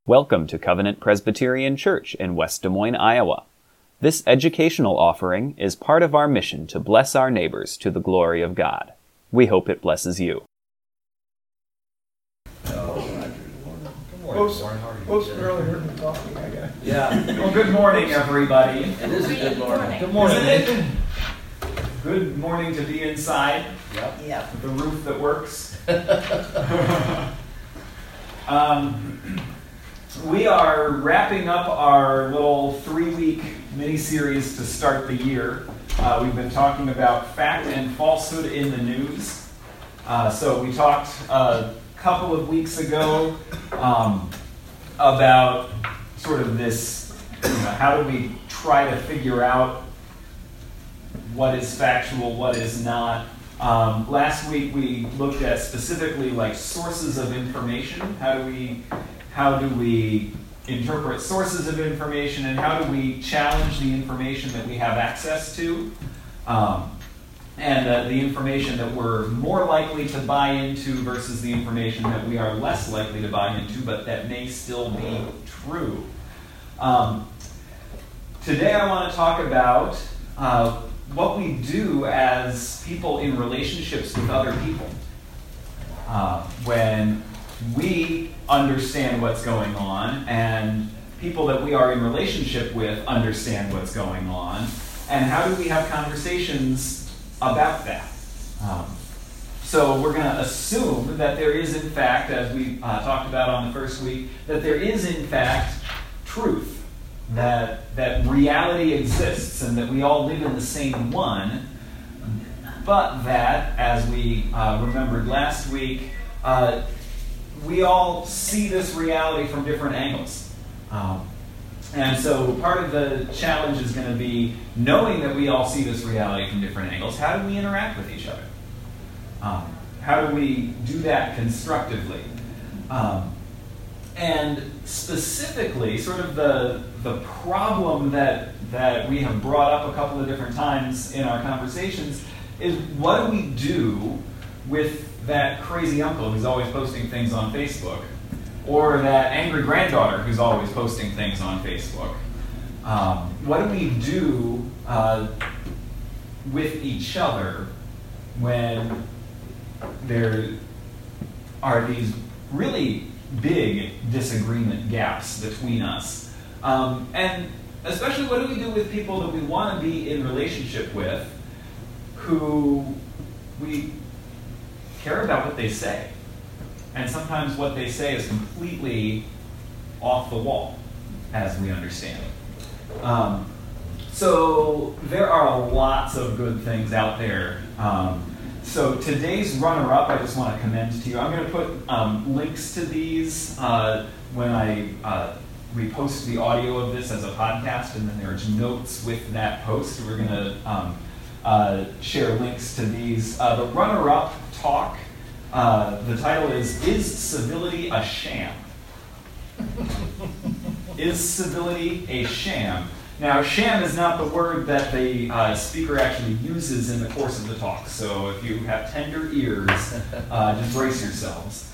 Welcome to Covenant Presbyterian Church in West Des Moines, Iowa. This educational offering is part of our mission to bless our neighbors to the glory of God. We hope it blesses you. Well, good morning, everybody. It is a good morning. Good morning. Good morning to be inside. Yep. With the roof that works. We are wrapping up our little 3-week mini-series to start the year. We've been talking about fact and falsehood in the news. So we talked a couple of weeks ago about sort of this, how do we try to figure out what is factual, what is not. Last week we looked at specifically like sources of information. How do we interpret sources of information, and how do we challenge the information that we have access to, and the information that we're more likely to buy into versus the information that we are less likely to buy into, but that may still be true. Today I want to talk about what we do as people in relationships with other people. When we understand what's going on, and people that we are in relationship with understand what's going on, and how do we have conversations about that? So we're going to assume that there is, in fact, as we talked about on the first week, that there is, in fact, truth, that reality exists, and that we all live in the same one, but that, as we remembered last week, we all see this reality from different angles. And so part of the challenge is going to be knowing that we all see this reality from different angles. How do we interact with each other? How do we do that constructively? And specifically, sort of the problem that we have brought up a couple of different times in our conversations is, what do we do with that crazy uncle who's always posting things on Facebook, or that angry granddaughter who's always posting things on Facebook? What do we do with each other when there are these really big disagreement gaps between us? And especially, what do we do with people that we want to be in relationship with, who we care about what they say, and sometimes what they say is completely off the wall, as we understand it. So there are lots of good things out there. So today's runner-up, I just want to commend to you. I'm going to put links to these when I repost the audio of this as a podcast, and then there's notes with that post. We're going to share links to these. The runner-up talk, the title is Civility a Sham? Is civility a sham? Now, sham is not the word that the speaker actually uses in the course of the talk, so if you have tender ears, just brace yourselves.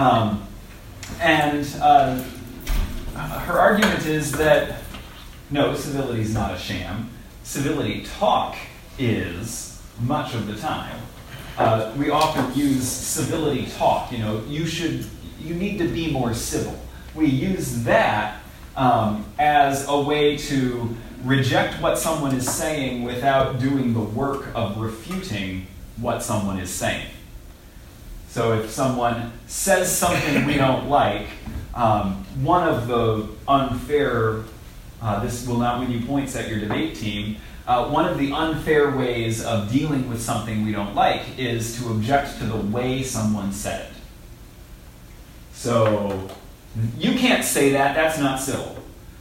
And her argument is that, no, civility is not a sham. Civility talk is much of the time. We often use civility talk. You need to be more civil. We use that as a way to reject what someone is saying without doing the work of refuting what someone is saying. So if someone says something we don't like, one of the unfair, this will not win you points at your debate team, one of the unfair ways of dealing with something we don't like is to object to the way someone said it. So, you can't say that, that's not civil.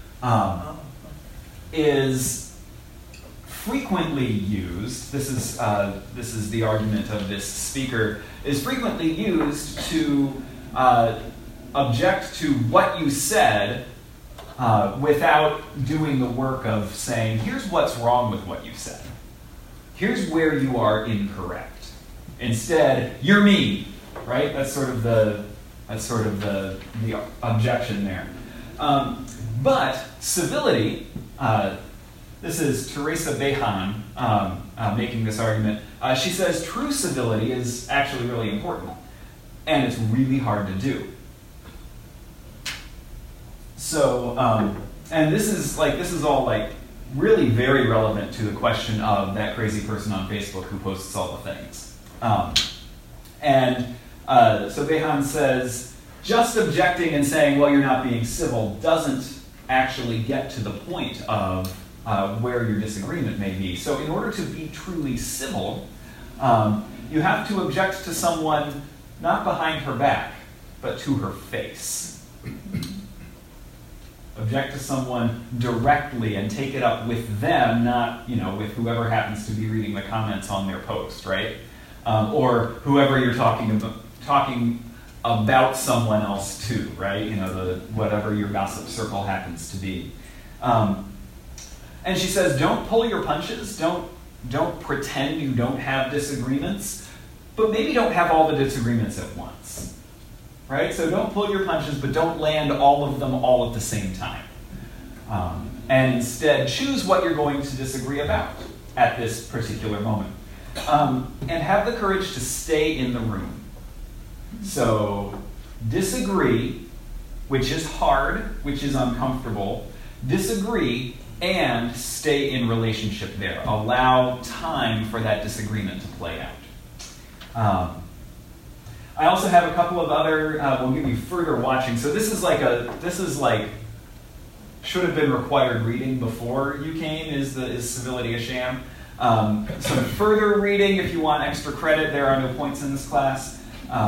Is frequently used, this is the argument of this speaker, is frequently used to object to what you said without doing the work of saying, here's what's wrong with what you said. Here's where you are incorrect. Instead, you're mean, right? That's sort of the objection there. But civility, this is Teresa Behan making this argument. She says true civility is actually really important, and it's really hard to do. So, and this is all like really very relevant to the question of that crazy person on Facebook who posts all the things. So Behan says, just objecting and saying, well, you're not being civil doesn't actually get to the point of where your disagreement may be. So in order to be truly civil, you have to object to someone not behind her back, but to her face. Object to someone directly and take it up with them, not with whoever happens to be reading the comments on their post, right? Or whoever you're talking about someone else to, right? Whatever your gossip circle happens to be. And she says, don't pull your punches. Don't pretend you don't have disagreements, but maybe don't have all the disagreements at once. Right? So don't pull your punches, but don't land all of them all at the same time. And instead, choose what you're going to disagree about at this particular moment. And have the courage to stay in the room. So disagree, which is hard, which is uncomfortable. Disagree and stay in relationship there. Allow time for that disagreement to play out. I also have a couple of other, we'll give you further watching. So this is like should have been required reading before you came, is Civility a Sham? Some further reading if you want extra credit. There are no points in this class.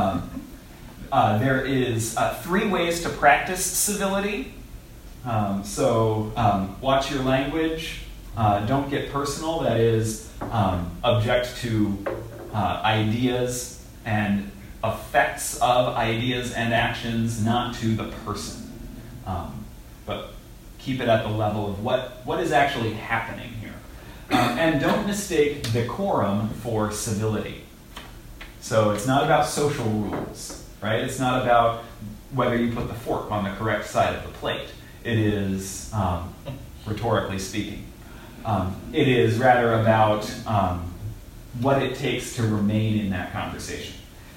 There is 3 ways to practice civility. So watch your language. Don't get personal. That is, object to ideas and effects of ideas and actions, not to the person. But keep it at the level of what is actually happening here. And don't mistake decorum for civility. So it's not about social rules, right? It's not about whether you put the fork on the correct side of the plate. It is, rhetorically speaking, it is rather about what it takes to remain in that conversation.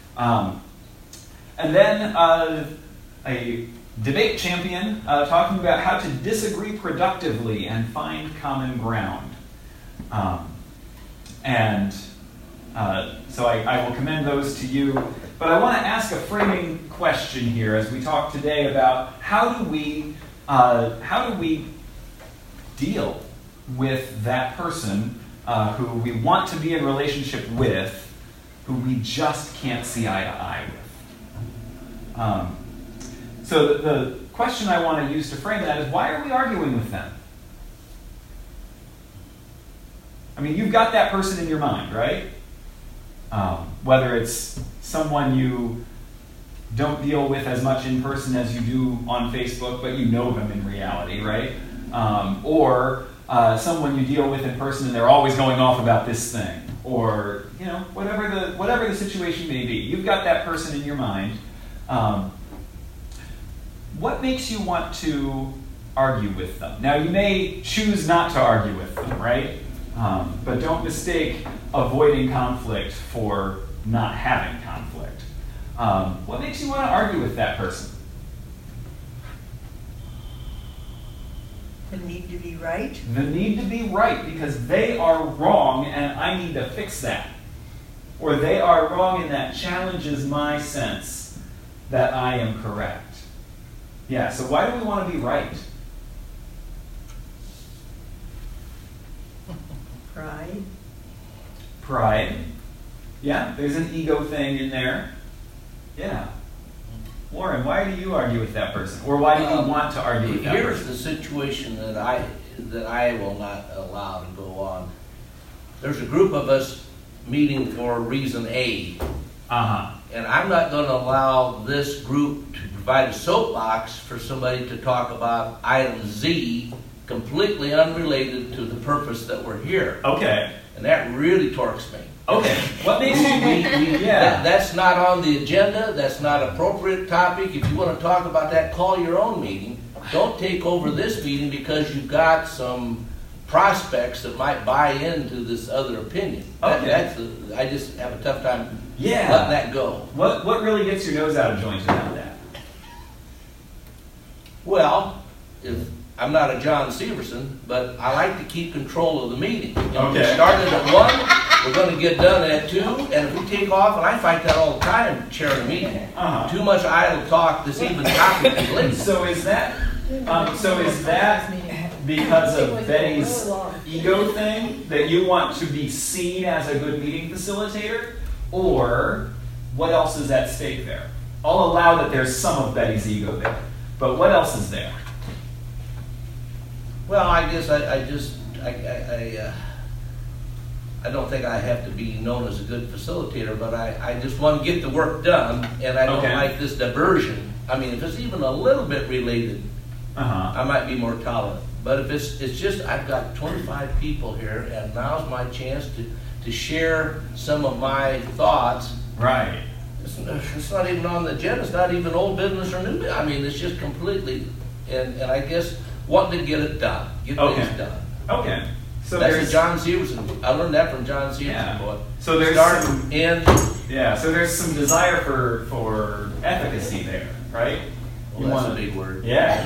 And then a debate champion talking about how to disagree productively and find common ground. So I will commend those to you. But I want to ask a framing question here as we talk today about how do we deal with that person who we want to be in relationship with, who we just can't see eye to eye with. So the question I want to use to frame that is, why are we arguing with them? I mean, you've got that person in your mind, right? Whether it's someone you don't deal with as much in person as you do on Facebook, but you know them in reality, right? Or someone you deal with in person and they're always going off about this thing. Or, whatever the situation may be. You've got that person in your mind. What makes you want to argue with them? Now, you may choose not to argue with them, right? But don't mistake avoiding conflict for not having conflict. What makes you want to argue with that person? The need to be right. The need to be right, because they are wrong and I need to fix that. Or they are wrong and that challenges my sense that I am correct. Yeah, so why do we want to be right? Pride. Pride. Yeah, there's an ego thing in there. Yeah. Warren, why do you argue with that person? Or why do you want to argue with that person? Here's the situation that I will not allow to go on. There's a group of us meeting for reason A. And I'm not going to allow this group to provide a soapbox for somebody to talk about item Z completely unrelated to the purpose that we're here. Okay. And that really torques me. Okay. What makes you... That's not on the agenda. That's not an appropriate topic. If you want to talk about that, call your own meeting. don't take over this meeting because you've got some prospects that might buy into this other opinion. Okay. I just have a tough time Yeah. letting that go. What really gets your nose out of joint about that? Well, if I'm not a John Severson, but I like to keep control of the meeting. If Okay. we started at 1, we're going to get done at 2, and if we take off, and I fight that all the time, chairing a meeting. Uh-huh. Too much idle talk this even topic is late. So is that because of Betty's ego thing, that you want to be seen as a good meeting facilitator? Or what else is at stake there? I'll allow that there's some of Betty's ego there, but what else is there? Well, I guess I don't think I have to be known as a good facilitator, but I just want to get the work done, and I don't Okay. like this diversion. I mean, if it's even a little bit related, Uh-huh. I might be more tolerant. But if it's just, I've got 25 people here, and now's my chance to share some of my thoughts. Right. It's not even on the agenda, it's not even old business or new business. I mean, it's just completely, and I guess wanting to get it done, get Okay. things done. Okay. So That's there's a John Severson. I learned that from John Severson, Yeah. boy. So there's Start, some- end. yeah. So there's some desire for efficacy there, right? Well, that's a big word. Yeah.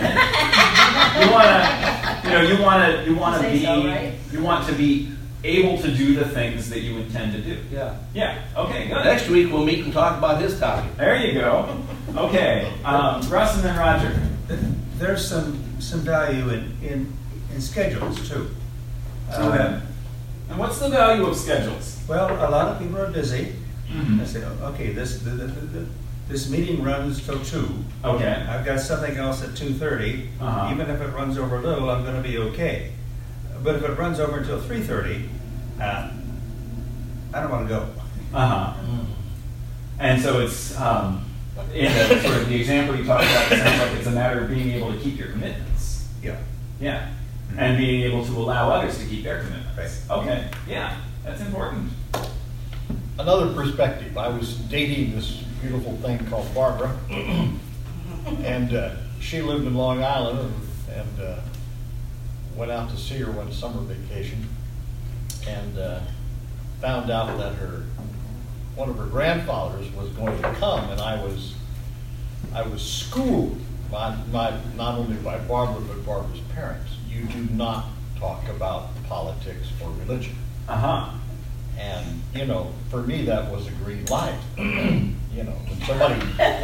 you want to You be say so, right? you want to be able to do the things that you intend to do. Yeah. Yeah. Okay. Good. Next week we'll meet and talk about his topic. There you go. Okay. Russ and then Roger. There's some value in schedules too. Okay. And what's the value of schedules? Well, a lot of people are busy. Mhm. I say, okay, this meeting runs till 2. Okay. I've got something else at 2:30. Uh-huh. Even if it runs over a little, I'm going to be okay. But if it runs over until 3:30, I don't want to go. Uh-huh. And so it's in the, sort of the example you talked about, it sounds like it's a matter of being able to keep your commitments. Yeah. Yeah. And being able to allow others to keep their commitments. Right. Okay. Yeah. That's important. Another perspective, I was dating this beautiful thing called Barbara, and she lived in Long Island, and went out to see her one summer vacation, and found out that one of her grandfathers was going to come, and I was schooled not only by Barbara but Barbara's parents. You do not talk about politics or religion. Uh-huh. And, for me, that was a green light. When somebody says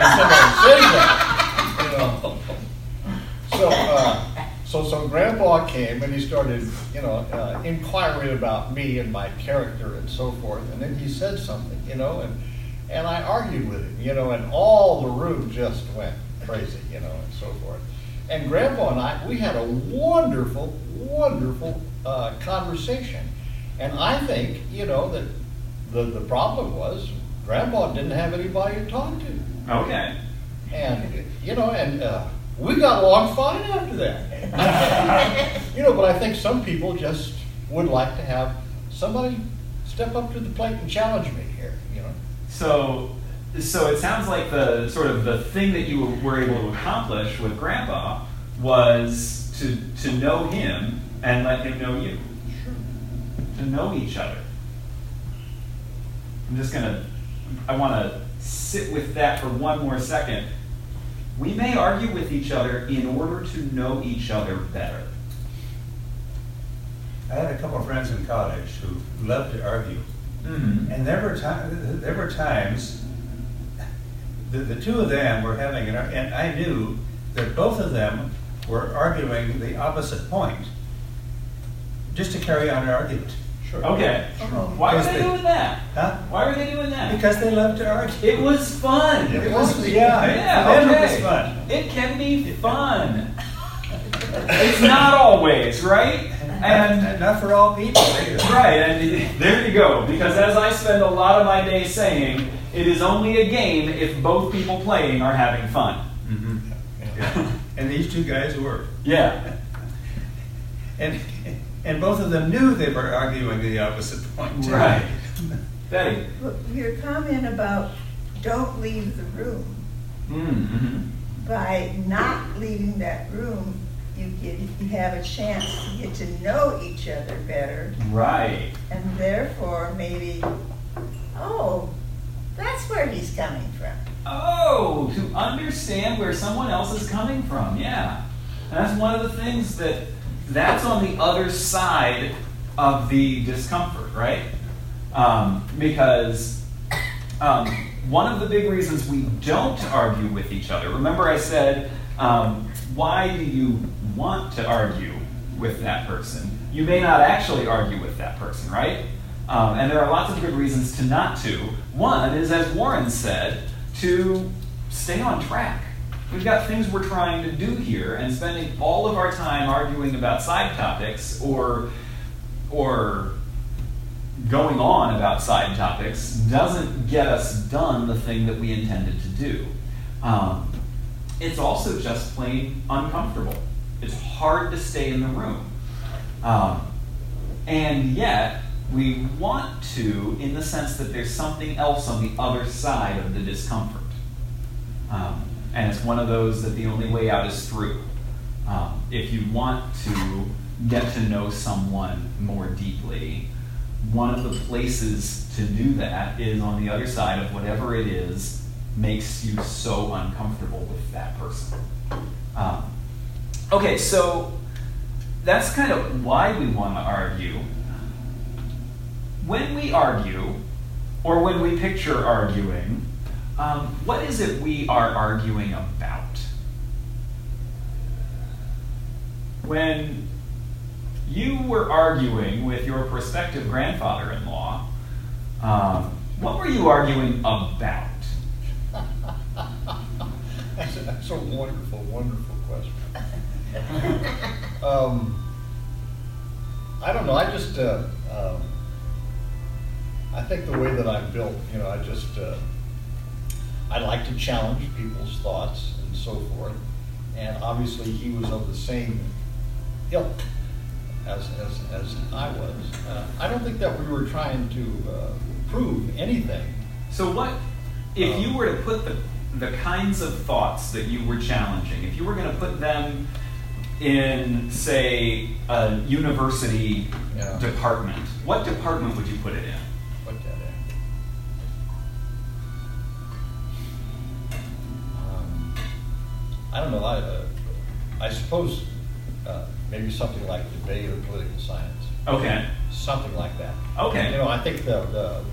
that, So Grandpa came and he started, inquiring about me and my character and so forth. And then he said something, and I argued with him, and all the room just went crazy, and so forth. And Grandpa and I, we had a wonderful, wonderful conversation. And I think, that the problem was Grandpa didn't have anybody to talk to. Okay. And, we got along fine after that. But I think some people just would like to have somebody step up to the plate and challenge me here, So it sounds like the thing that you were able to accomplish with Grandpa was to know him and let him know you. To know each other. I want to sit with that for one more second. We may argue with each other in order to know each other better. I had a couple of friends in college who loved to argue. Mm-hmm. And there were times the two of them were having and I knew that both of them were arguing the opposite point just to carry on an argument. Sure. Okay. Oh. Why were Because they doing that? Huh? Why were they doing that? Because they loved to argue. It was fun. It was, for them okay. it was fun. It can be fun. It's not always, right? And not for all people either. Right, and there you go. Because as I spend a lot of my day saying, it is only a game if both people playing are having fun. Mm-hmm. Yeah. And these two guys were. Yeah. And both of them knew they were arguing the opposite point. Too. Right. Betty. Look, your comment about don't leave the room. Mm-hmm. by not leaving that room, you have a chance to get to know each other better. Right. And therefore, maybe, oh, that's where he's coming from. Oh, to understand where someone else is coming from, yeah. And that's one of the things that's on the other side of the discomfort, right? Because one of the big reasons we don't argue with each other, remember I said, why do you want to argue with that person? You may not actually argue with that person, right? And there are lots of good reasons to not to. One is, as Warren said, to stay on track. We've got things we're trying to do here, and spending all of our time arguing about side topics or going on about side topics doesn't get us done the thing that we intended to do. It's also just plain uncomfortable. It's hard to stay in the room. And yet, we want to, in the sense that there's something else on the other side of the discomfort. And it's one of those that the only way out is through. If you want to get to know someone more deeply, one of the places to do that is on the other side of whatever it is makes you so uncomfortable with that person. Okay, so that's kind of why we want to argue. When we argue, or when we picture arguing, what is it we are arguing about? When you were arguing with your prospective grandfather-in-law, what were you arguing about? That's a wonderful, wonderful question. I don't know. I think the way that I'm built, I like to challenge people's thoughts and so forth. And obviously, he was of the same ilk as I was. I don't think that we were trying to prove anything. So what, if you were to put the kinds of thoughts that you were challenging, if you were going to put them in, say, a university department, what department would you put it in? Put that in. I don't know. I suppose maybe something like debate or political science. Okay. Something like that. Okay. I think the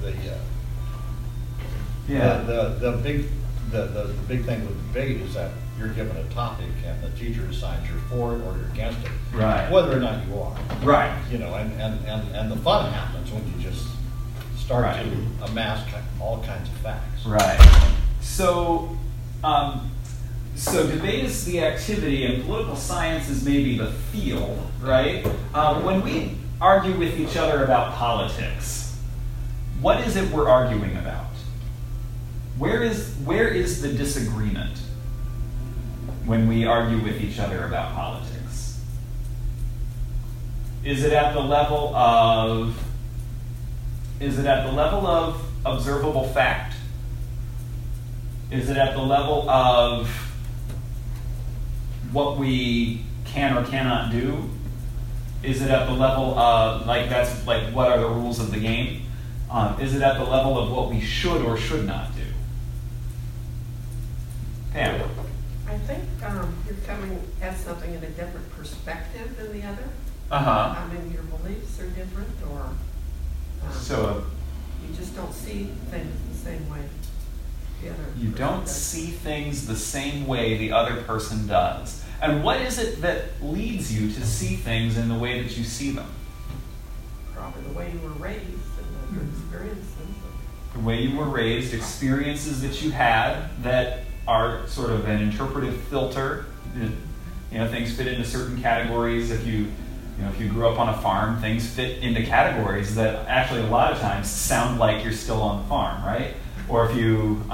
big thing with debate is that you're given a topic and the teacher decides you're for it or you're against it. Right. Whether or not you are. Right. And the fun happens when you just start to amass all kinds of facts. Right. So debate is the activity and political science is maybe the field, right? When we argue with each other about politics, what is it we're arguing about? Where is the disagreement when we argue with each other about politics? Is it at the level of observable fact? Is it at the level of what we can or cannot do? Is it at the level of, what are the rules of the game? Is it at the level of what we should or should not do? Pam? I think you're coming at something in a different perspective than the other. Uh-huh. Maybe your beliefs are different, or you just don't see things the same way the other you person don't does. see things the same way the other person does. And what is it that leads you to see things in the way that you see them? Probably the way you were raised and the experiences. The way you were raised, experiences that you had that are sort of an interpretive filter. Things fit into certain categories. If you grew up on a farm, things fit into categories that actually a lot of times sound like you're still on the farm, right? Or if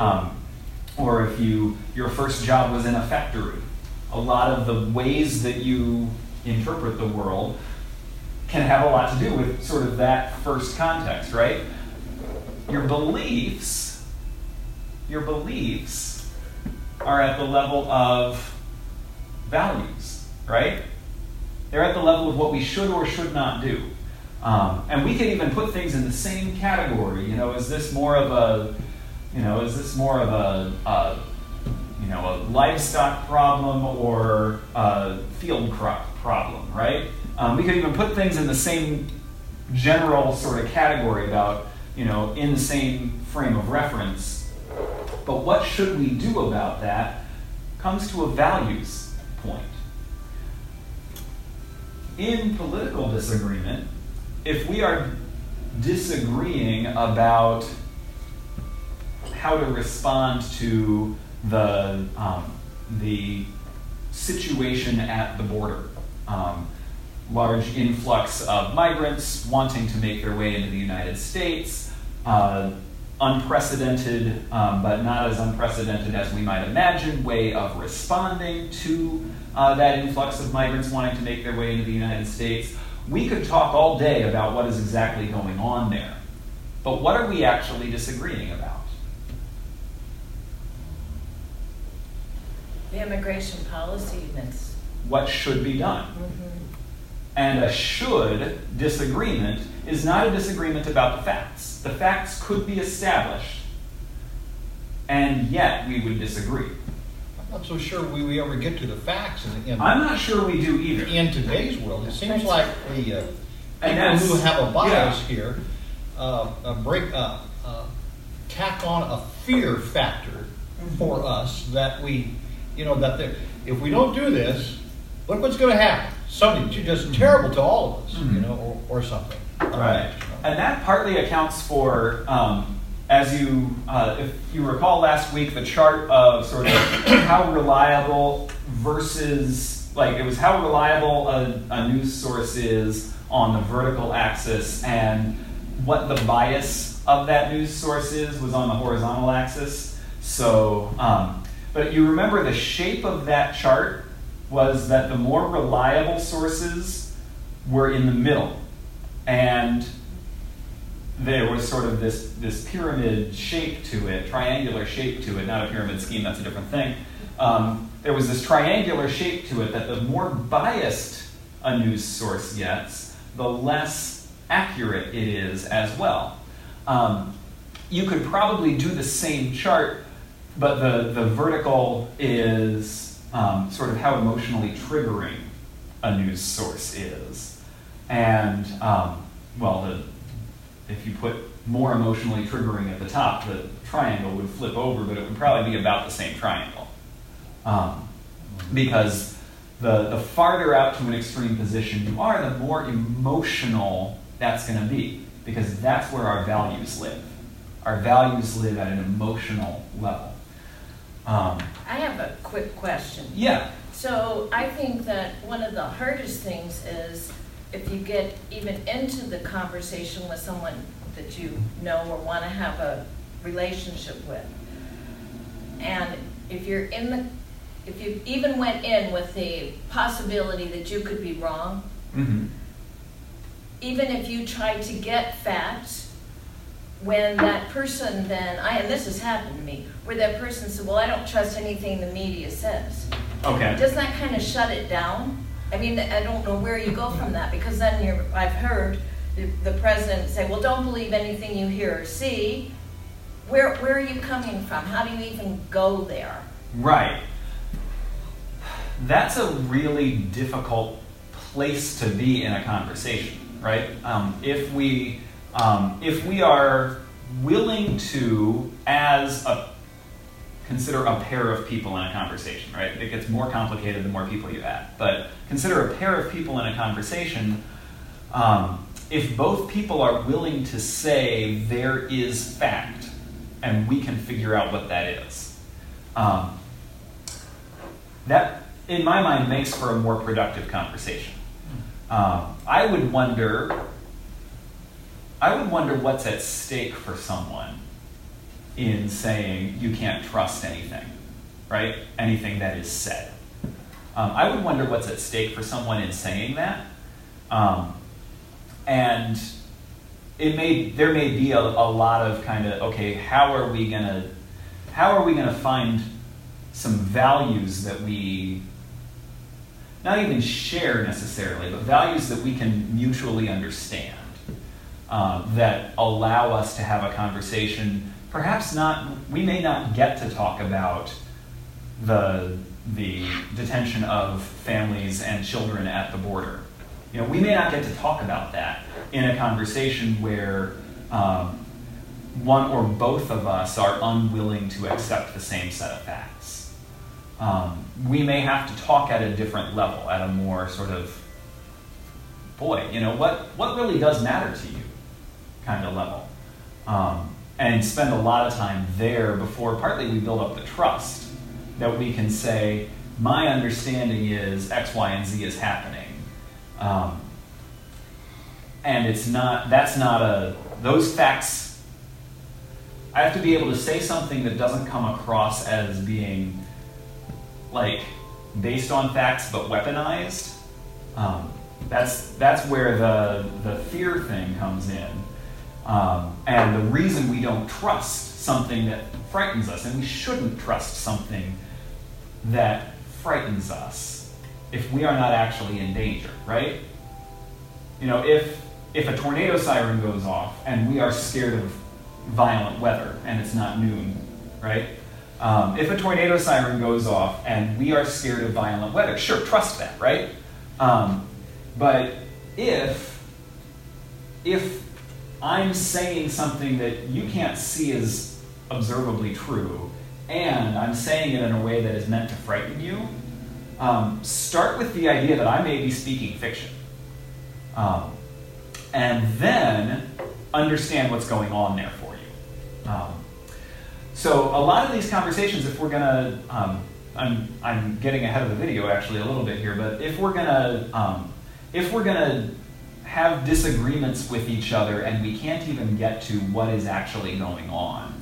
your first job was in a factory, a lot of the ways that you interpret the world can have a lot to do with sort of that first context, right? Your beliefs are at the level of values, right? They're at the level of what we should or should not do. And we can even put things in the same category. Is this more of a livestock problem or a field crop problem, right? We could even put things in the same general sort of category about, in the same frame of reference. But what should we do about that comes to a values point. In political disagreement, if we are disagreeing about how to respond to the situation at the border, large influx of migrants wanting to make their way into the United States, unprecedented, but not as unprecedented as we might imagine, way of responding to that influx of migrants wanting to make their way into the United States. We could talk all day about what is exactly going on there. But what are we actually disagreeing about? The immigration policy that's... What should be done? Mm-hmm. And a should disagreement is not a disagreement about the facts. The facts could be established, and yet we would disagree. I'm not so sure we ever get to the facts I'm not sure we do either. In today's world. It seems like the people who have a bias here tack on a fear factor for us that if we don't do this, look what's going to happen. Something just terrible to all of us, or something. Right. And that partly accounts for, if you recall last week, the chart of sort of how reliable versus, it was how reliable a news source is on the vertical axis, and what the bias of that news source was on the horizontal axis. So, but you remember the shape of that chart was that the more reliable sources were in the middle. And there was sort of this pyramid shape to it, triangular shape to it, not a pyramid scheme, that's a different thing. There was this triangular shape to it that the more biased a news source gets, the less accurate it is as well. You could probably do the same chart, but the vertical is sort of how emotionally triggering a news source is. And, if you put more emotionally triggering at the top, the triangle would flip over, but it would probably be about the same triangle. Because the farther out to an extreme position you are, the more emotional that's going to be, because that's where our values live. Our values live at an emotional level. I have a quick question. Yeah. So I think that one of the hardest things is if you get even into the conversation with someone that you know or want to have a relationship with. And if you even went in with the possibility that you could be wrong, Mm-hmm. even if you tried to get facts, when that person then, and this has happened to me, where that person said, well, I don't trust anything the media says. Okay. Doesn't that kind of shut it down? I mean, I don't know where you go from that, because then I've heard the president say, well, don't believe anything you hear or see. Where are you coming from? How do you even go there? Right. That's a really difficult place to be in a conversation, right? If we are willing to, consider a pair of people in a conversation, right? It gets more complicated the more people you add. But consider a pair of people in a conversation. If both people are willing to say there is fact, and we can figure out what that is, that, in my mind, makes for a more productive conversation. I would wonder what's at stake for someone in saying you can't trust anything, right? Anything that is said. I would wonder what's at stake for someone in saying that. And there may be a lot of kind of, okay, how are we gonna find some values that we not even share necessarily, but values that we can mutually understand, that allow us to have a conversation. Perhaps we may not get to talk about the detention of families and children at the border. We may not get to talk about that in a conversation where one or both of us are unwilling to accept the same set of facts. We may have to talk at a different level, at a more sort of, what really does matter to you kind of level. And spend a lot of time there before partly we build up the trust that we can say, my understanding is X, Y, and Z is happening. And those facts, I have to be able to say something that doesn't come across as being based on facts but weaponized. That's where the fear thing comes in. And the reason we don't trust something that frightens us, and we shouldn't trust something that frightens us if we are not actually in danger, right? If a tornado siren goes off and we are scared of violent weather and it's not noon, right? If a tornado siren goes off and we are scared of violent weather, sure, trust that, right? But if I'm saying something that you can't see as observably true, and I'm saying it in a way that is meant to frighten you, start with the idea that I may be speaking fiction. And then understand what's going on there for you. So a lot of these conversations, if we're going to, I'm getting ahead of the video actually a little bit here, but if we're going to have disagreements with each other and we can't even get to what is actually going on,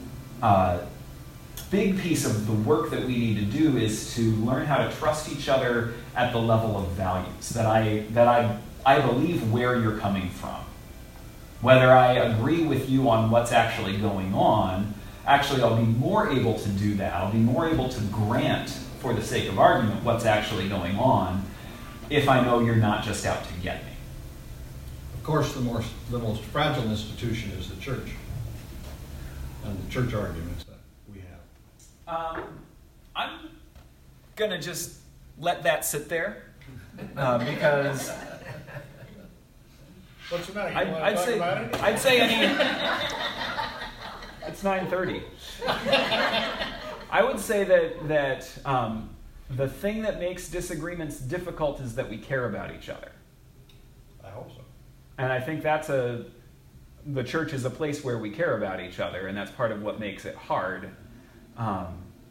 big piece of the work that we need to do is to learn how to trust each other at the level of values, that I believe where you're coming from. Whether I agree with you on what's actually going on, actually I'll be more able to do that. I'll be more able to grant, for the sake of argument, what's actually going on if I know you're not just out to get me. Of course, the most fragile institution is the church and the church arguments that we have. I'm going to just let that sit there because... What's the matter? You want to talk about it? I'd say it's 9:30. I would say that the thing that makes disagreements difficult is that we care about each other. I hope so. And I think the church is a place where we care about each other, and that's part of what makes it hard. Yeah,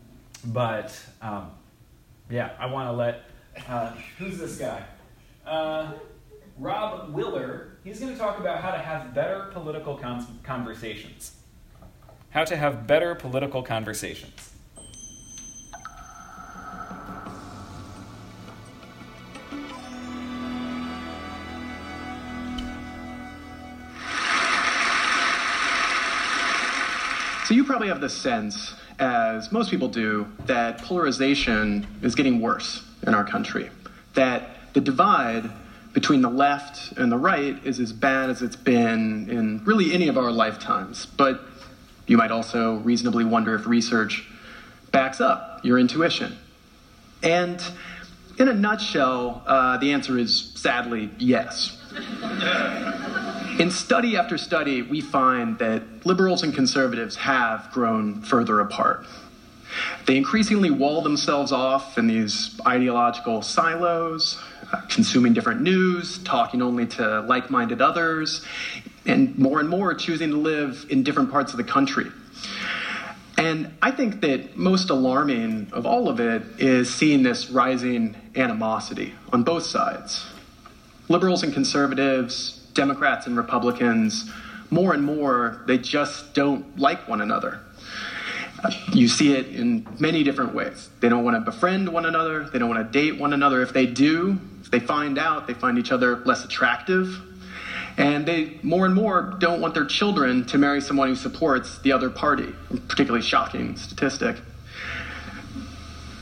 I want to let, who's this guy? Rob Willer, he's going to talk about how to have better political conversations. How to have better political conversations. So you probably have the sense, as most people do, that polarization is getting worse in our country. That the divide between the left and the right is as bad as it's been in really any of our lifetimes. But you might also reasonably wonder if research backs up your intuition. And in a nutshell, the answer is sadly yes. In study after study, we find that liberals and conservatives have grown further apart. They increasingly wall themselves off in these ideological silos, consuming different news, talking only to like-minded others, and more choosing to live in different parts of the country. And I think that most alarming of all of it is seeing this rising animosity on both sides. Liberals and conservatives, Democrats and Republicans, more and more, they just don't like one another. You see it in many different ways. They don't want to befriend one another. They don't want to date one another. If they do, if they find out, they find each other less attractive. And they more and more don't want their children to marry someone who supports the other party. A particularly shocking statistic.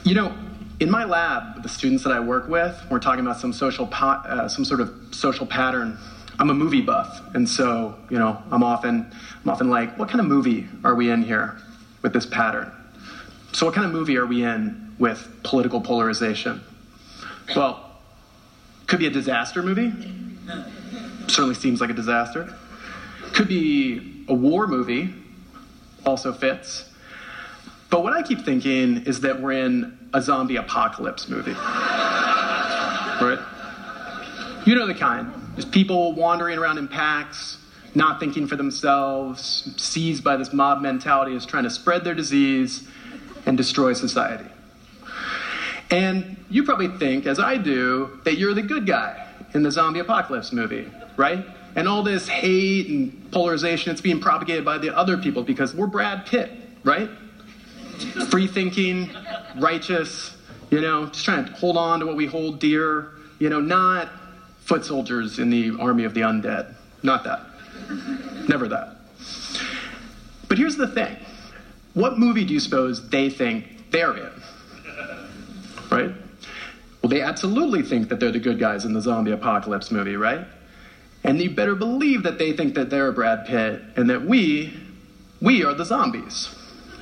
You know, in my lab, the students that I work with, we're talking about some sort of social pattern. I'm a movie buff, and so, you know, I'm often like, what kind of movie are we in here with this pattern? So what kind of movie are we in with political polarization? Well, could be a disaster movie. Certainly seems like a disaster. Could be a war movie. Also fits. But what I keep thinking is that we're in a zombie apocalypse movie. Right? You know the kind. Just people wandering around in packs, not thinking for themselves, seized by this mob mentality as trying to spread their disease and destroy society. And you probably think, as I do, that you're the good guy in the zombie apocalypse movie, right? And all this hate and polarization, it's being propagated by the other people because we're Brad Pitt, right? Free-thinking, righteous, you know, just trying to hold on to what we hold dear, you know, not foot soldiers in the army of the undead. Not that. Never that. But here's the thing. What movie do you suppose they think they're in? Right? Well, they absolutely think that they're the good guys in the zombie apocalypse movie, right? And you better believe that they think that they're Brad Pitt and that we are the zombies.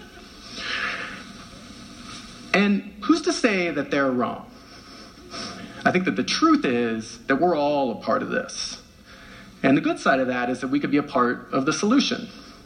And who's to say that they're wrong? I think that the truth is that we're all a part of this. And the good side of that is that we could be a part of the solution.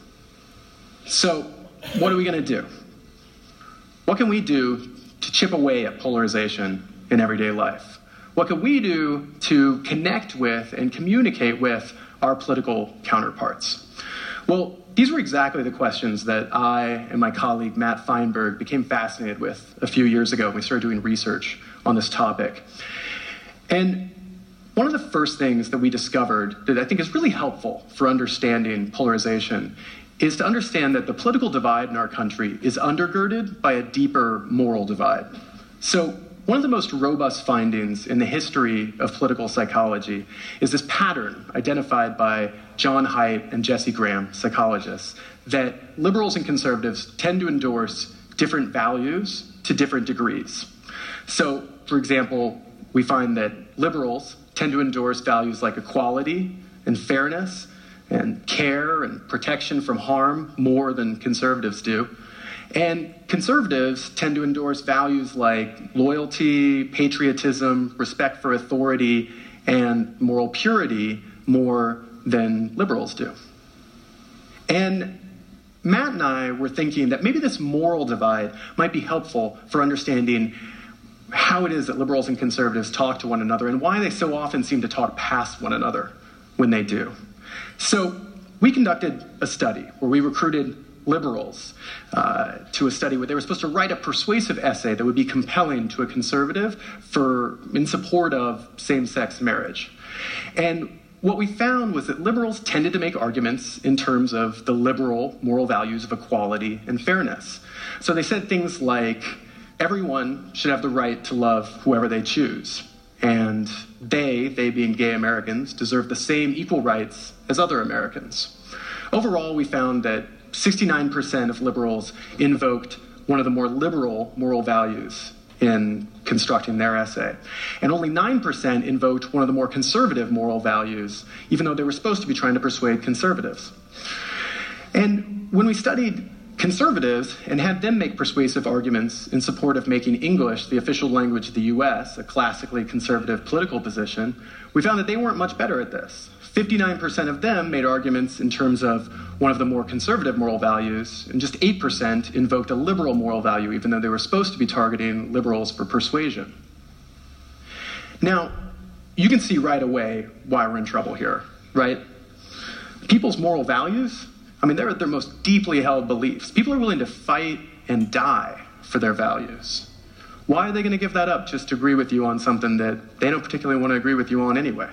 So, what are we going to do? What can we do to chip away at polarization in everyday life? What can we do to connect with and communicate with our political counterparts? Well, these were exactly the questions that I and my colleague Matt Feinberg became fascinated with a few years ago when we started doing research on this topic. And one of the first things that we discovered that I think is really helpful for understanding polarization is to understand that the political divide in our country is undergirded by a deeper moral divide. So one of the most robust findings in the history of political psychology is this pattern identified by John Haidt and Jesse Graham, psychologists, that liberals and conservatives tend to endorse different values to different degrees. So, for example, we find that liberals tend to endorse values like equality and fairness and care and protection from harm more than conservatives do. And conservatives tend to endorse values like loyalty, patriotism, respect for authority, and moral purity more than liberals do. And Matt and I were thinking that maybe this moral divide might be helpful for understanding how it is that liberals and conservatives talk to one another and why they so often seem to talk past one another when they do. So we conducted a study where we recruited liberals to a study where they were supposed to write a persuasive essay that would be compelling to a conservative in support of same-sex marriage. And what we found was that liberals tended to make arguments in terms of the liberal moral values of equality and fairness. So they said things like, everyone should have the right to love whoever they choose. And they being gay Americans, deserve the same equal rights as other Americans. Overall, we found that 69% of liberals invoked one of the more liberal moral values in constructing their essay. And only 9% invoked one of the more conservative moral values, even though they were supposed to be trying to persuade conservatives. And when we studied conservatives and had them make persuasive arguments in support of making English the official language of the US, a classically conservative political position, we found that they weren't much better at this. 59% of them made arguments in terms of one of the more conservative moral values, and just 8% invoked a liberal moral value, even though they were supposed to be targeting liberals for persuasion. Now, you can see right away why we're in trouble here, right? People's moral values, I mean, they're their most deeply held beliefs. People are willing to fight and die for their values. Why are they going to give that up just to agree with you on something that they don't particularly want to agree with you on anyway?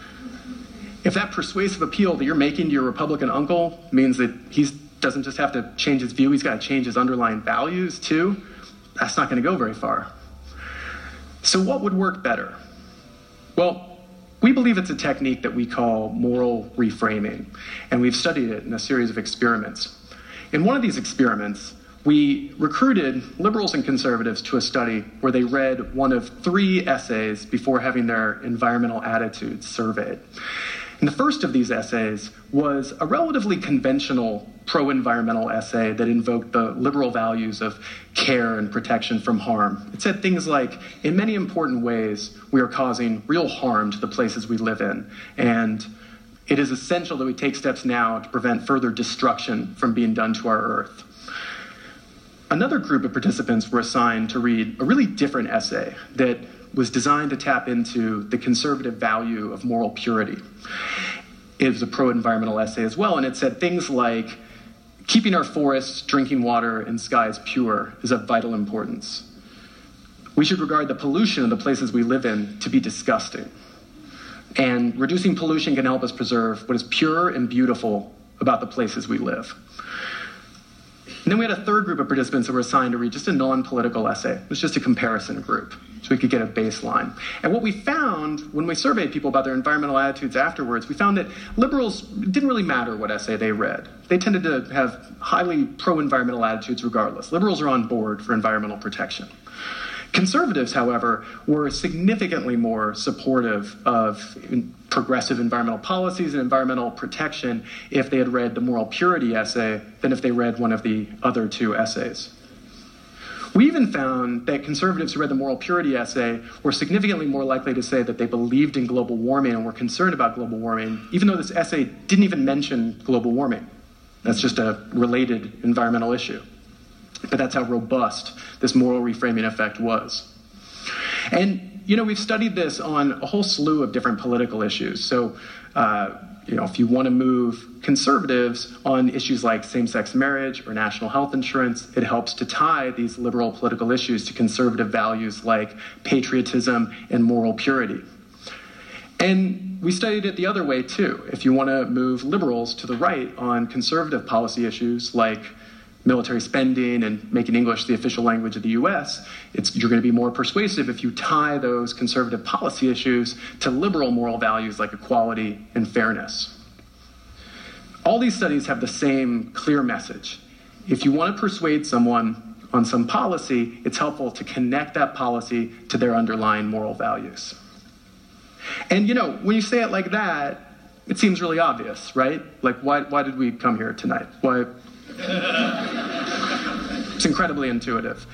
If that persuasive appeal that you're making to your Republican uncle means that he doesn't just have to change his view, he's got to change his underlying values too, that's not going to go very far. So what would work better? Well, we believe it's a technique that we call moral reframing, and we've studied it in a series of experiments. In one of these experiments, we recruited liberals and conservatives to a study where they read one of 3 essays before having their environmental attitudes surveyed. And the first of these essays was a relatively conventional pro-environmental essay that invoked the liberal values of care and protection from harm. It said things like, in many important ways, we are causing real harm to the places we live in, and it is essential that we take steps now to prevent further destruction from being done to our Earth. Another group of participants were assigned to read a really different essay that was designed to tap into the conservative value of moral purity. It was a pro-environmental essay as well, and it said things like, keeping our forests, drinking water, and skies pure is of vital importance. We should regard the pollution of the places we live in to be disgusting. And reducing pollution can help us preserve what is pure and beautiful about the places we live. And then we had a third group of participants that were assigned to read just a non-political essay. It was just a comparison group, so we could get a baseline. And what we found when we surveyed people about their environmental attitudes afterwards, we found that liberals, it didn't really matter what essay they read. They tended to have highly pro-environmental attitudes regardless. Liberals are on board for environmental protection. Conservatives, however, were significantly more supportive of progressive environmental policies and environmental protection if they had read the moral purity essay than if they read one of the other 2 essays. We even found that conservatives who read the moral purity essay were significantly more likely to say that they believed in global warming and were concerned about global warming, even though this essay didn't even mention global warming. That's just a related environmental issue. But that's how robust this moral reframing effect was. And, we've studied this on a whole slew of different political issues. So, if you want to move conservatives on issues like same-sex marriage or national health insurance, it helps to tie these liberal political issues to conservative values like patriotism and moral purity. And we studied it the other way, too. If you want to move liberals to the right on conservative policy issues like military spending and making English the official language of the U.S., you're going to be more persuasive if you tie those conservative policy issues to liberal moral values like equality and fairness. All these studies have the same clear message. If you want to persuade someone on some policy, it's helpful to connect that policy to their underlying moral values. And, when you say it like that, it seems really obvious, right? Like, why did we come here tonight? Why? It's incredibly intuitive.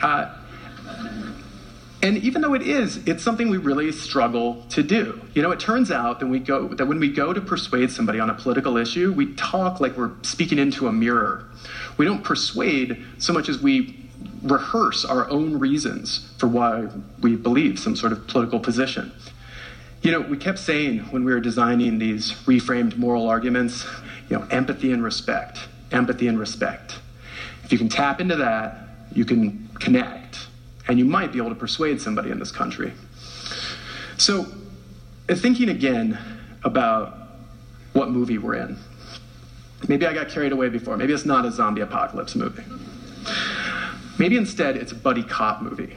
And even though it's something we really struggle to do. It turns out that when we go to persuade somebody on a political issue, we talk like we're speaking into a mirror. We don't persuade so much as we rehearse our own reasons for why we believe some sort of political position. We kept saying when we were designing these reframed moral arguments, empathy and respect. Empathy and respect. If you can tap into that, you can connect, and you might be able to persuade somebody in this country. So, thinking again about what movie we're in. Maybe I got carried away before. Maybe it's not a zombie apocalypse movie. Maybe instead it's a buddy cop movie.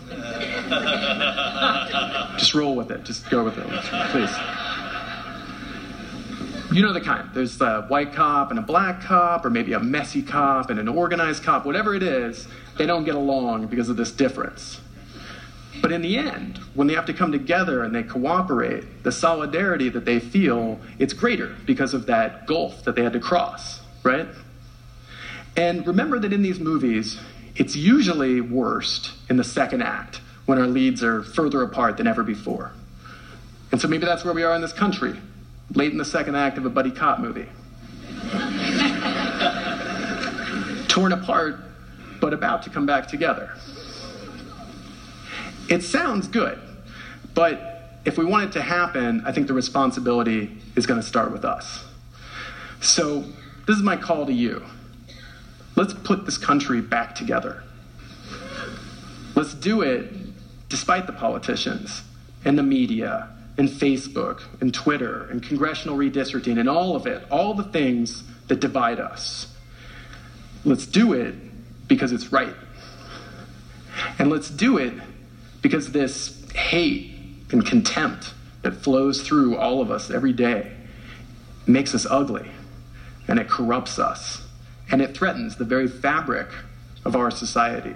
Just roll with it. Just go with it, please. You know the kind. There's a white cop and a black cop, or maybe a messy cop and an organized cop. Whatever it is, they don't get along because of this difference. But in the end, when they have to come together and they cooperate, the solidarity that they feel, it's greater because of that gulf that they had to cross, right? And remember that in these movies, it's usually worst in the second act, when our leads are further apart than ever before. And so maybe that's where we are in this country. Late in the second act of a buddy cop movie. Torn apart, but about to come back together. It sounds good, but if we want it to happen, I think the responsibility is going to start with us. So this is my call to you. Let's put this country back together. Let's do it despite the politicians and the media and Facebook and Twitter and congressional redistricting and all of it, all the things that divide us. Let's do it because it's right. And let's do it because this hate and contempt that flows through all of us every day makes us ugly, and it corrupts us, and it threatens the very fabric of our society.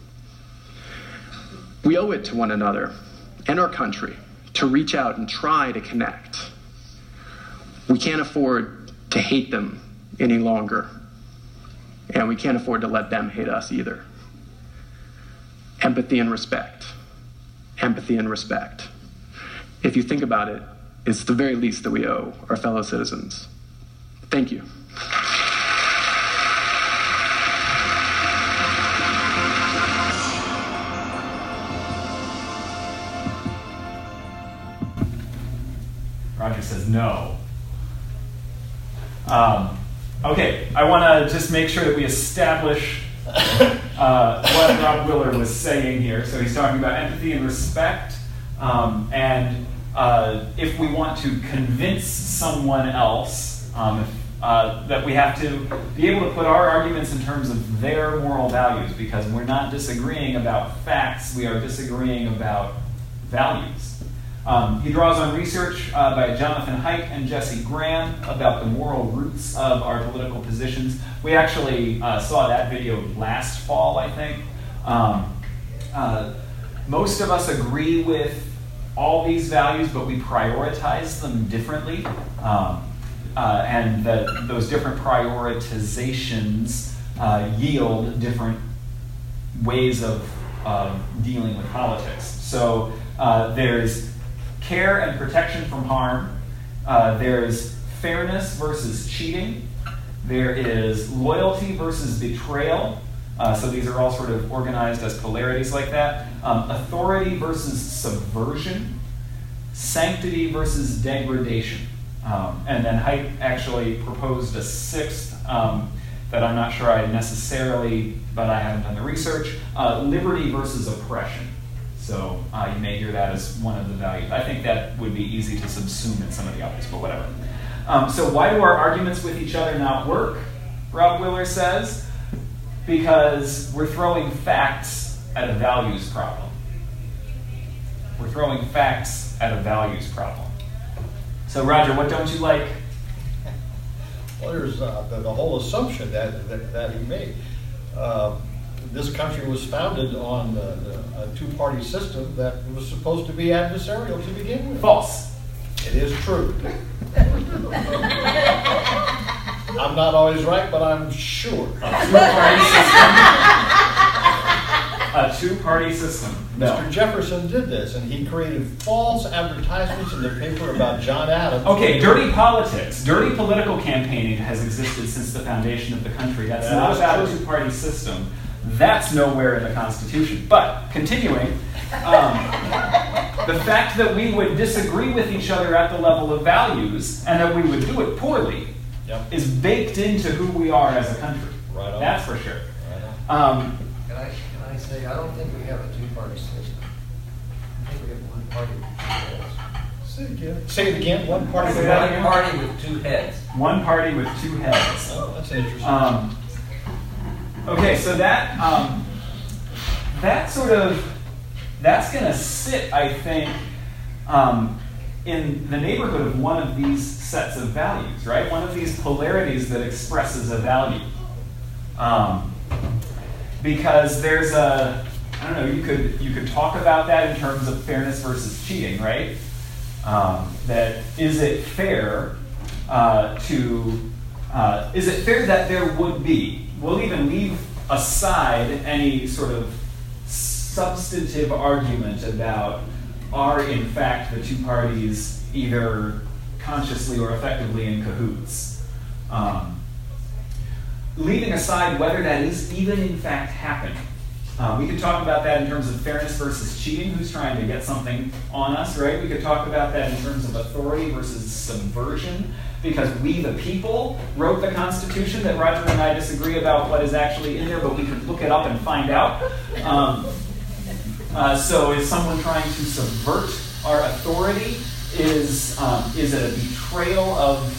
We owe it to one another and our country to reach out and try to connect. We can't afford to hate them any longer, and we can't afford to let them hate us either. Empathy and respect. Empathy and respect. If you think about it, it's the very least that we owe our fellow citizens. Thank you. Roger says no. Okay, I want to just make sure that we establish what Rob Willer was saying here. So he's talking about empathy and respect, and if we want to convince someone else that we have to be able to put our arguments in terms of their moral values, because we're not disagreeing about facts, we are disagreeing about values. He draws on research by Jonathan Haidt and Jesse Graham about the moral roots of our political positions. We actually saw that video last fall, I think. Most of us agree with all these values, but we prioritize them differently. And those different prioritizations yield different ways of dealing with politics. So there's care and protection from harm. There's fairness versus cheating. There is loyalty versus betrayal. So these are all sort of organized as polarities like that. Authority versus subversion. Sanctity versus degradation. And then Haidt actually proposed a sixth that I'm not sure I necessarily, but I haven't done the research. Liberty versus oppression. So you may hear that as one of the values. I think that would be easy to subsume in some of the others, but whatever. So why do our arguments with each other not work? Rob Willer says, because we're throwing facts at a values problem. We're throwing facts at a values problem. So Roger, what don't you like? Well, there's the whole assumption that he made. This country was founded on a two-party system that was supposed to be adversarial to begin with. False. It is true. I'm not always right, but I'm sure. A two-party system. No. Mr. Jefferson did this, and he created false advertisements in the paper about John Adams. Okay, dirty politics, dirty political campaigning has existed since the foundation of the country. That's not about a two-party system. That's nowhere in the Constitution. But, continuing, the fact that we would disagree with each other at the level of values, and that we would do it poorly, is baked into who we are as a country. Right on. That's for sure. Right on. Can I say, I don't think we have a two-party system. I think we have one party with two heads. Say it again. One party with One party with two heads. One party with two heads. Oh, that's interesting. Okay, so that's going to sit, I think, in the neighborhood of one of these sets of values, right? One of these polarities that expresses a value. Because there's I don't know, you could talk about that in terms of fairness versus cheating, right? That is it fair is it fair that there would be, we'll even leave aside any sort of substantive argument about are in fact the two parties either consciously or effectively in cahoots. Leaving aside whether that is even in fact happening. We could talk about that in terms of fairness versus cheating, who's trying to get something on us, right? We could talk about that in terms of authority versus subversion, because we the people wrote the Constitution that Roger and I disagree about what is actually in there, but we could look it up and find out. So is someone trying to subvert our authority? Is it a betrayal of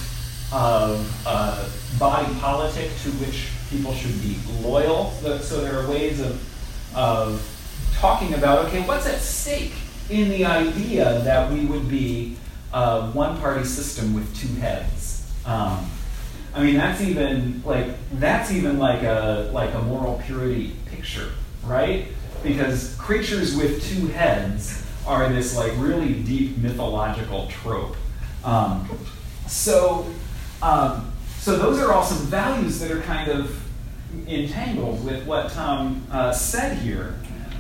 body politic to which people should be loyal? So there are ways of talking about, okay, what's at stake in the idea that we would be a one-party system with two heads? I mean, that's even like a moral purity picture, right? Because creatures with two heads are this like really deep mythological trope. So those are all some values that are kind of entangled with what Tom said here.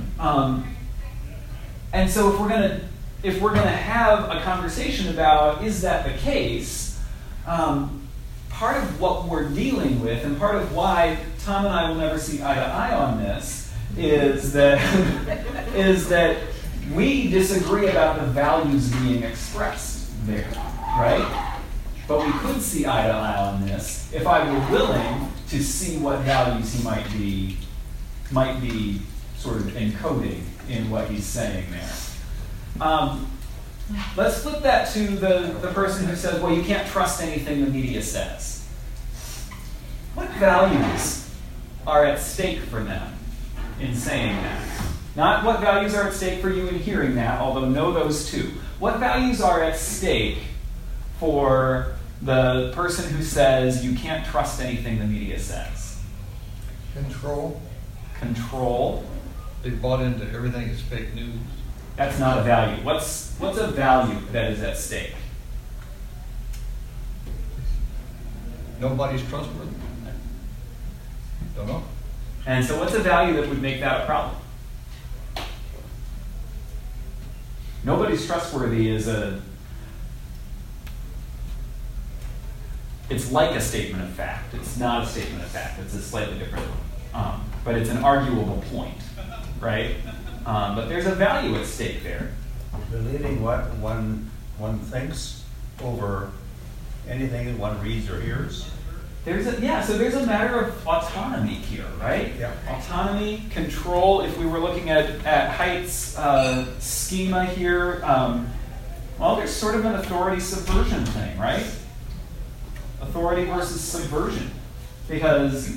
And so if we're gonna have a conversation about is that the case, part of what we're dealing with, and part of why Tom and I will never see eye to eye on this, is that we disagree about the values being expressed there, right? But we could see eye to eye on this if I were willing to see what values he might be sort of encoding in what he's saying there. Let's flip that to the person who says, well, you can't trust anything the media says. What values are at stake for them in saying that? Not what values are at stake for you in hearing that, although know those too. What values are at stake for the person who says you can't trust anything the media says? Control. Control. They bought into everything is fake news. That's not a value. What's a value that is at stake? Nobody's trustworthy. Don't know. And so what's a value that would make that a problem? Nobody's trustworthy it's like a statement of fact. It's not a statement of fact. It's a slightly different, but it's an arguable point, right? But there's a value at stake there. Believing what one thinks over anything that one reads or hears. So there's a matter of autonomy here, right? Yeah. Autonomy, control. If we were looking at Haidt's schema here, well, there's sort of an authority subversion thing, right? Authority versus subversion. Because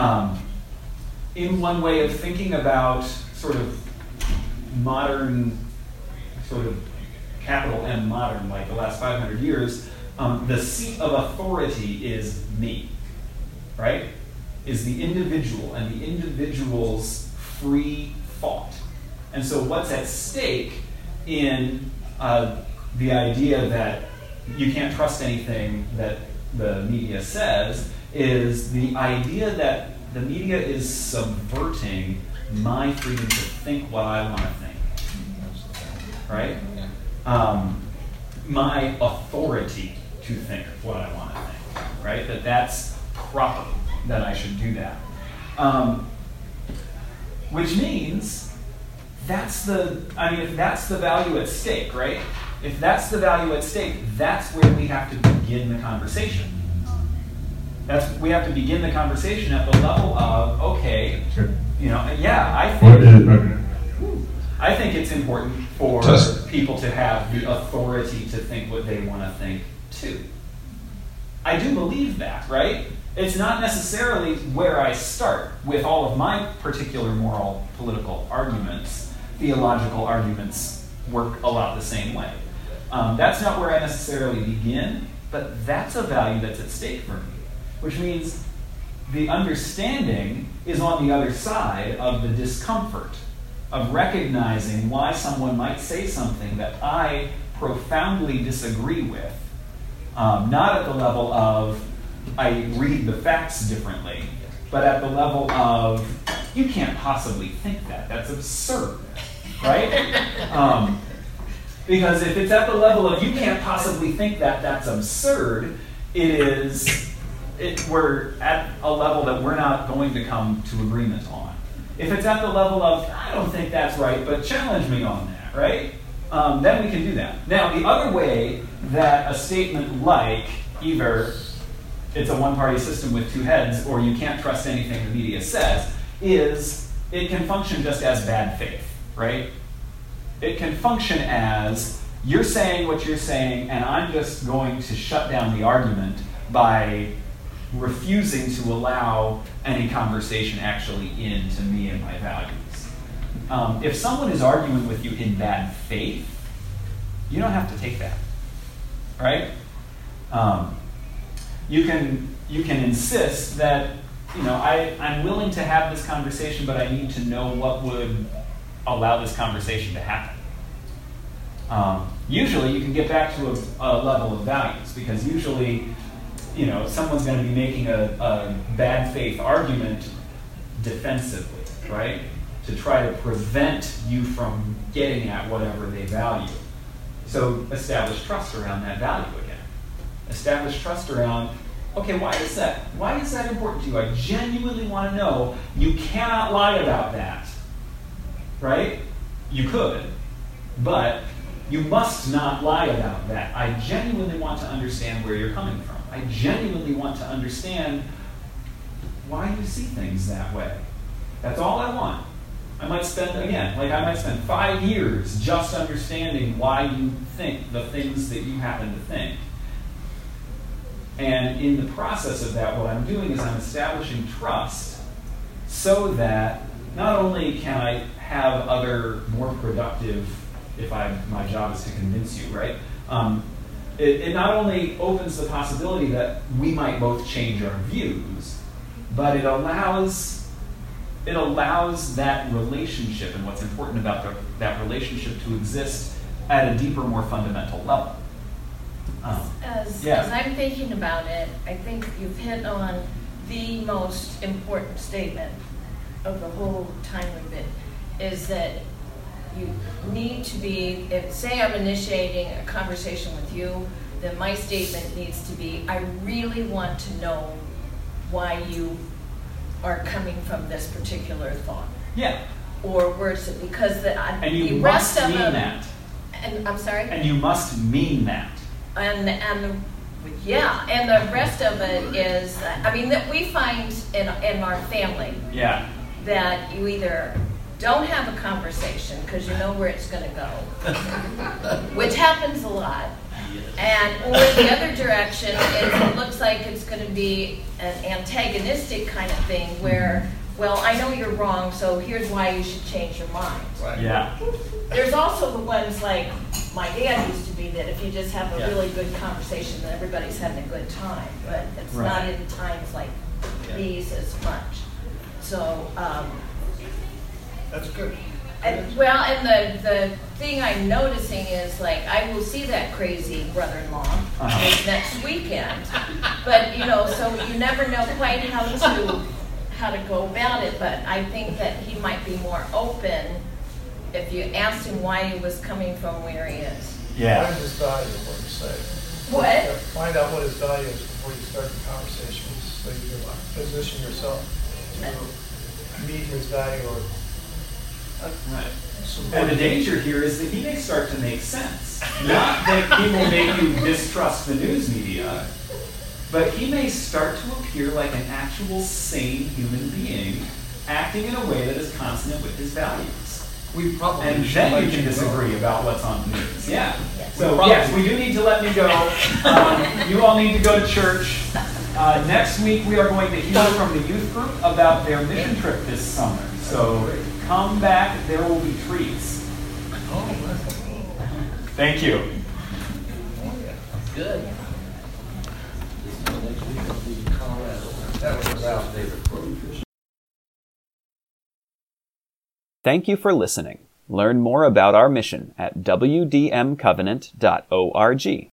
in one way of thinking about sort of modern, sort of capital M modern, like the last 500 years, the seat of authority is me, right? Is the individual and the individual's free thought. And so what's at stake in the idea that you can't trust anything that the media says is the idea that the media is subverting my freedom to think what I want to think, right? My authority to think what I want to think, right? That's proper, that I should do that. Which means if that's the value at stake, right? If that's the value at stake, that's where we have to begin the conversation. We have to begin the conversation at the level of, okay, I think it's important for people to have the authority to think what they want to think too. I do believe that, right? It's not necessarily where I start with all of my particular moral, political arguments. Theological arguments work a lot the same way. That's not where I necessarily begin, but that's a value that's at stake for me, which means the understanding is on the other side of the discomfort of recognizing why someone might say something that I profoundly disagree with, not at the level of I read the facts differently, but at the level of you can't possibly think that. That's absurd, right? Because if it's at the level of you can't possibly think that, that's absurd, we're at a level that we're not going to come to agreement on. If it's at the level of, I don't think that's right, but challenge me on that, right? Then we can do that. Now, the other way that a statement like either it's a one-party system with two heads or you can't trust anything the media says is it can function just as bad faith, right? It can function as you're saying what you're saying and I'm just going to shut down the argument by refusing to allow any conversation actually into me and my values. If someone is arguing with you in bad faith, you don't have to take that, right? You can you can insist that, I'm willing to have this conversation, but I need to know what would allow this conversation to happen. Usually you can get back to a level of values, because usually, someone's going to be making a bad faith argument defensively, right? To try to prevent you from getting at whatever they value. So establish trust around that value again. Establish trust around, okay, why is that? Why is that important to you? I genuinely want to know. You cannot lie about that, right? You could, but you must not lie about that. I genuinely want to understand where you're coming from. I genuinely want to understand why you see things that way. That's all I want. I might spend 5 years just understanding why you think the things that you happen to think. And in the process of that, what I'm doing is I'm establishing trust so that not only can I have other more productive, my job is to convince you, right? It not only opens the possibility that we might both change our views, but it allows that relationship and what's important about that relationship to exist at a deeper, more fundamental level. As I'm thinking about it, I think you've hit on the most important statement of the whole time we've been, is that you need to be, say I'm initiating a conversation with you, then my statement needs to be, I really want to know why you are coming from this particular thought. Yeah. Or words, because and you must mean that. And I'm sorry? And you must mean that. And the rest of it is, that we find in our family that you either don't have a conversation because you know where it's going to go, which happens a lot, or the other direction is it looks like it's going to be an antagonistic kind of thing where, well, I know you're wrong, so here's why you should change your mind. Right. Yeah. There's also the ones like my dad used to be, that if you just have a really good conversation, then everybody's having a good time, but it's not in times like these as much. So, that's good. And the thing I'm noticing is, like, I will see that crazy brother-in-law next weekend, but so you never know quite how to go about it. But I think that he might be more open if you asked him why he was coming from where he is. Yeah. Find his value of what you say. What? Find out what his value is before you start the conversation, so you can position yourself to meet his value or. Right. And the danger here is that he may start to make sense. Not that he will make you distrust the news media, but he may start to appear like an actual sane human being, acting in a way that is consonant with his values. And then you can disagree about what's on the news. Yeah. So yes, we do need to let me go. You all need to go to church. Next week we are going to hear from the youth group about their mission trip this summer. So come back, there will be treats. Thank you. Good. That was about Thank you for listening. Learn more about our mission at wdmcovenant.org.